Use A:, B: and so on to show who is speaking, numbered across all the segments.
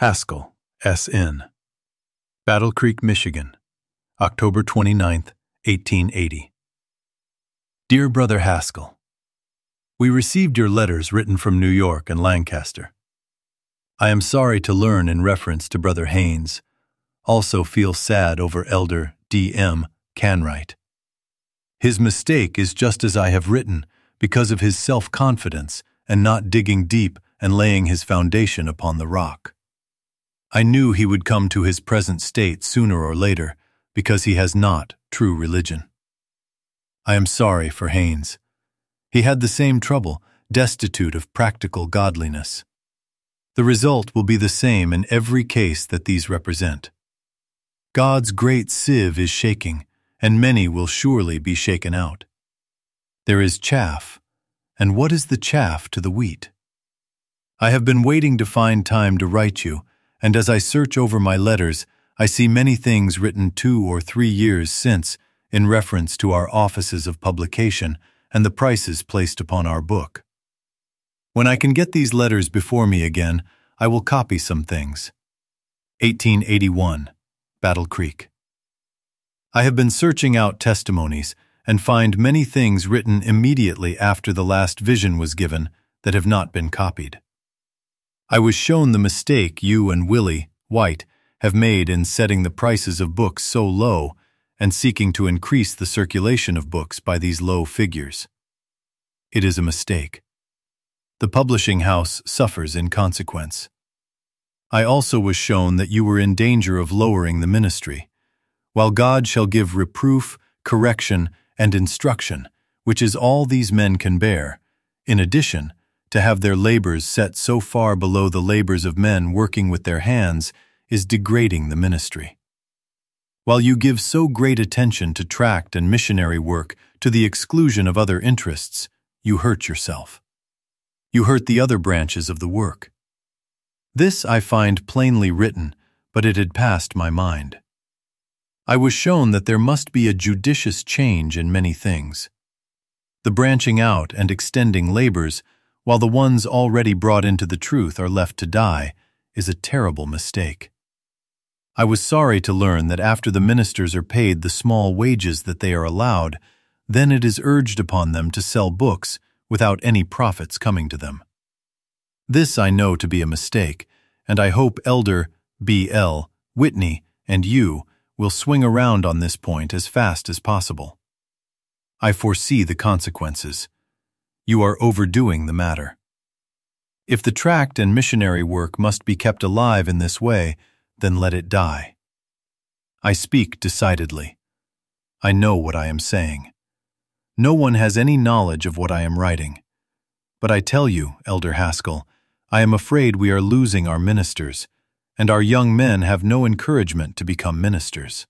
A: Haskell, S.N. Battle Creek, Michigan, October 29, 1880. Dear Brother Haskell, we received your letters written from New York and Lancaster. I am sorry to learn in reference to Brother Haynes, also feel sad over Elder D.M. Canwright. His mistake is just as I have written, because of his self-confidence and not digging deep and laying his foundation upon the rock. I knew he would come to his present state sooner or later, because he has not true religion. I am sorry for Haynes. He had the same trouble, destitute of practical godliness. The result will be the same in every case that these represent. God's great sieve is shaking, and many will surely be shaken out. There is chaff, and what is the chaff to the wheat? I have been waiting to find time to write you, and as I search over my letters, I see many things written 2 or 3 years since in reference to our offices of publication and the prices placed upon our book. When I can get these letters before me again, I will copy some things. 1881, Battle Creek. I have been searching out testimonies and find many things written immediately after the last vision was given that have not been copied. I was shown the mistake you and Willie White have made in setting the prices of books so low and seeking to increase the circulation of books by these low figures. It is a mistake. The publishing house suffers in consequence. I also was shown that you were in danger of lowering the ministry, while God shall give reproof, correction, and instruction, which is all these men can bear. In addition, to have their labors set so far below the labors of men working with their hands is degrading the ministry. While you give so great attention to tract and missionary work to the exclusion of other interests, you hurt yourself. You hurt the other branches of the work. This I find plainly written, but it had passed my mind. I was shown that there must be a judicious change in many things. The branching out and extending labors, while the ones already brought into the truth are left to die, is a terrible mistake. I was sorry to learn that after the ministers are paid the small wages that they are allowed, then it is urged upon them to sell books without any profits coming to them. This I know to be a mistake, and I hope Elder B.L. Whitney and you will swing around on this point as fast as possible. I foresee the consequences. You are overdoing the matter. If the tract and missionary work must be kept alive in this way, then let it die. I speak decidedly. I know what I am saying. No one has any knowledge of what I am writing. But I tell you, Elder Haskell, I am afraid we are losing our ministers, and our young men have no encouragement to become ministers.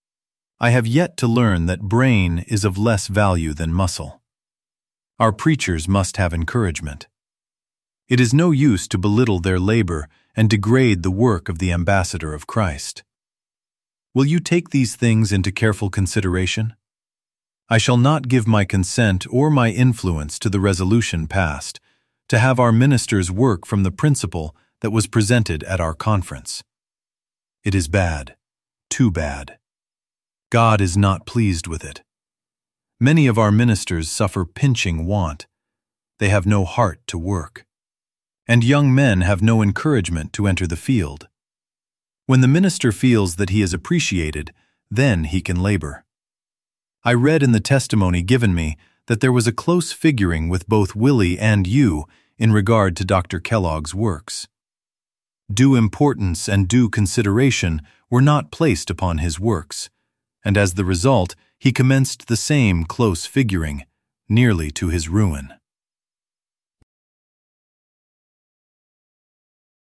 A: I have yet to learn that brain is of less value than muscle. Our preachers must have encouragement. It is no use to belittle their labor and degrade the work of the ambassador of Christ. Will you take these things into careful consideration? I shall not give my consent or my influence to the resolution passed to have our ministers work from the principle that was presented at our conference. It is bad, too bad. God is not pleased with it. Many of our ministers suffer pinching want. They have no heart to work. And young men have no encouragement to enter the field. When the minister feels that he is appreciated, then he can labor. I read in the testimony given me that there was a close figuring with both Willie and you in regard to Dr. Kellogg's works. Due importance and due consideration were not placed upon his works, and as the result, he commenced the same close figuring, nearly to his ruin.